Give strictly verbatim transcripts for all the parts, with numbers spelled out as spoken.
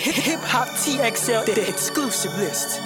Hip Hop T X L, the exclusive list.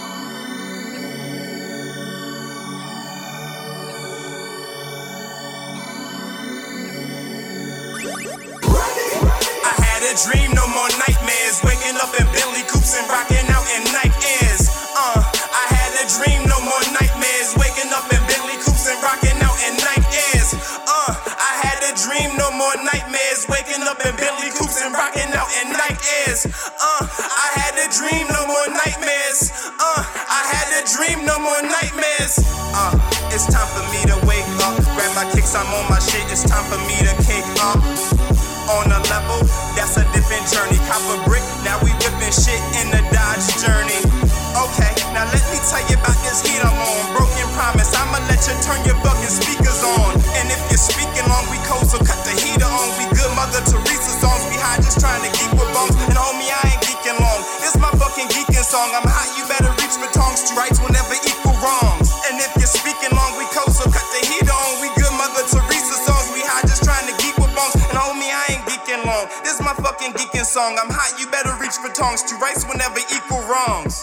I had a dream, no more nightmares. Waking up in Bentley coupes and rocking out in Nike Airs. Uh, I had a dream, no more nightmares. Waking up in Bentley coupes and rocking out in Nike Airs. Uh, I had a dream, no more nightmares. Waking up in Bentley coupes and rocking out in Nike Airs. Uh, I had a dream, no more nightmares. Uh, I had a dream, no more nightmares. Uh, it's time for me to wake up. Grab my kicks, I'm on my shit. It's time for me to cake up. On a level, that's a different journey. Cop a brick, now we whipping shit in the Dodge Journey. Okay, now let me tell you about this heat I'm on. Broken promise, I'ma let you turn your fucking speakers on. And if you're speaking long, we cold, so cut the heater on. We good Mother Teresa songs, we high just trying to geek with bones. And homie, I ain't geeking long. This my fucking geeking song. I'm hot, you better reach for tongs. Two rights will never equal wrongs. And if you're speaking long, we cold, so cut the heater on. We good Mother Teresa songs, we high just trying to geek with bones. And homie, I ain't geeking long. This my fucking geeking song. I'm hot, you better reach for tongs. Two rights will never equal wrongs.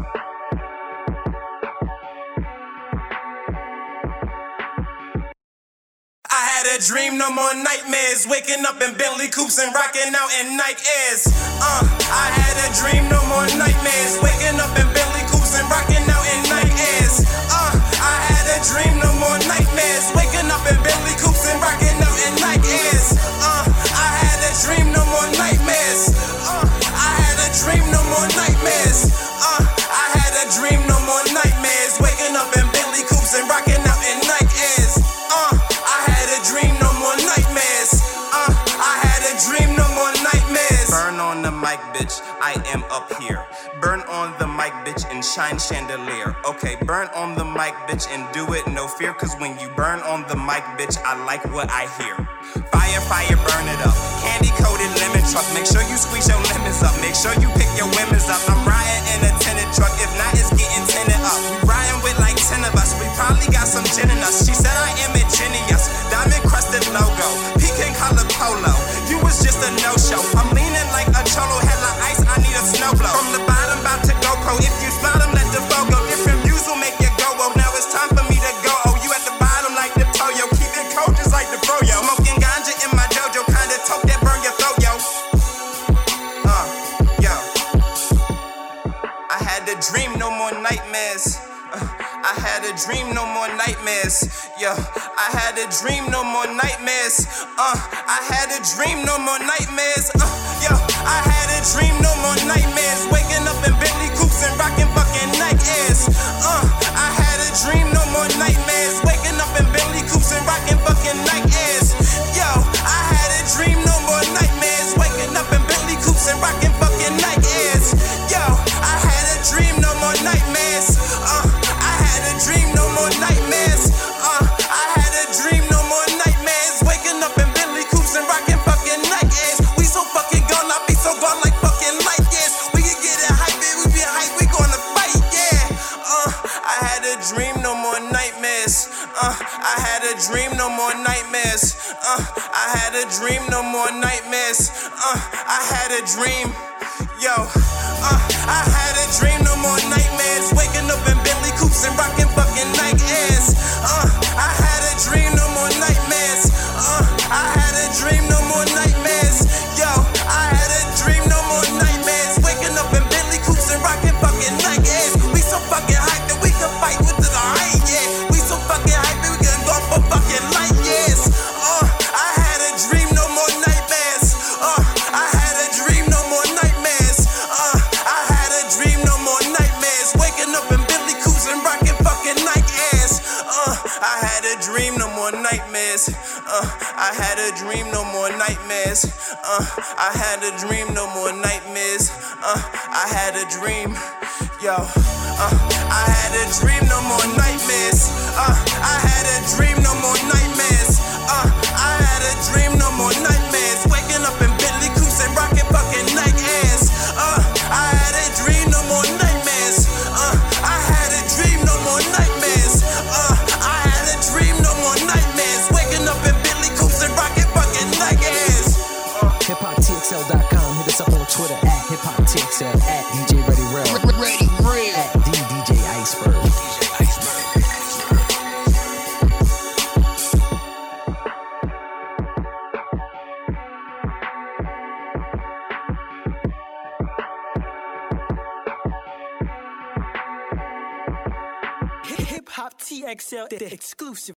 I had a dream, no more nightmares. Waking up in Bentley coupes and rocking out in Nike Airs. Uh, I had a dream, no more nightmares. Waking up in Bentley coupes and rocking out in Nike Airs. Uh, I had a dream, no more nightmares. Waking up in Bentley coupes and rocking out in Nike Airs. Uh, I had a dream, no more nightmares. Uh, I had a dream, no more nightmares. Uh, I had a dream, no more nightmares. Waking up in Bentley coupes and rocking out in Nike Airs. Uh, I had a dream, no more nightmares. Uh, I had a dream, no more nightmares. Burn on the mic, bitch, I am up here. Burn on the mic, bitch, and shine chandelier. Okay, burn on the mic, bitch, and do it no fear. Cause when you burn on the mic, bitch, I like what I hear. Fire, fire, burn it up. Candy coated lemon truck. Make sure you squeeze your lemons up. Make sure you pick your women's up. I'm riding in a tinted truck. If not, it's getting tinted up. We riding with like ten of us. We probably got some gin in us. She said I am ingenious. Diamond crusted logo. Pecan color polo. You was just a no-show. I'm leaning like a cholo. Hella ice, I need a snow blow. From the bottom, about to go cold. If you spot them, let the flow go. Different views will make you go. Oh, now it's time for me to go. Oh, you at the bottom like the Toyo. Keep it cold just like the Froyo. Smoking ganja in my dojo. Kinda toke that burn your throat, yo. Uh, yo. I had a dream, no more nightmares. Uh, I had a dream, no more nightmares. Yo, I had a dream, no more nightmares. Uh, I had a dream, no more nightmares. Uh, yo, I had a dream, no more nightmares. Waking up in Bentley coupes and rocking fucking Nike Airs. Uh, I had a dream, no more nightmares. Waking up in Bentley coupes and rocking fucking Nike Airs. Yo, I had a dream, no more nightmares. Waking up in Bentley coupes and rocking fucking Nike Airs. Yo, I had a dream, no more nightmares. Uh, I had a dream, no more nightmares. Uh, I had a dream, no more nightmares. Waking up in Bentley coupes and rocking fucking Nike Airs. We so fucking gone, I be so gone like fucking light years. We can get it hype, we be hype, we gonna fight, yeah. Uh, I had a dream, no more nightmares. Uh, I had a dream, no more nightmares. Uh, I had a dream, no more nightmares. Uh, I had a dream, yo. Uh, I had a dream, no more nightmares. Waking up in Bentley coupes and rocking fucking Nike Airs. Uh, I had a dream, no more nightmares. Uh, I had a dream, no more nightmares. Yo, I had a dream, no more nightmares. Waking up in Bentley coupes and rocking fucking Nike Airs. We so fucking hyped that we can fight with the right, yeah. We so fucking hyped that we can go for fucking light years. Uh, I had a dream, no more nightmares. Uh, I had a dream, no more nightmares. Uh, I had a dream, no more nightmares. Waking up in Bentley coupes and rocking fucking Nike Airs. Uh, I had a dream, no more nightmares. Uh, I had a dream, no more nightmares. Uh, I had a dream, no more nightmares. Uh, I had a dream, yo. Uh, I had a dream, no more nightmares. Uh, I had a dream, no more nightmares. Uh, I had a dream, no more nightmares. Waking up in Bentley coupes and rocking fucking Nike Airs. Uh, I had a dream, no more nightmares. Uh, I had a dream, no more nightmares. Uh, I had a dream, no more nightmares. Waking up in Bentley coupes and rocking fucking Nike Airs. Uh. hip hop T X L dot com. Hit us up on Twitter at hip hop T X L at D J Ready Real. Ready Real. At D DJ Iceberg. Hip Hop T X L, the exclusive.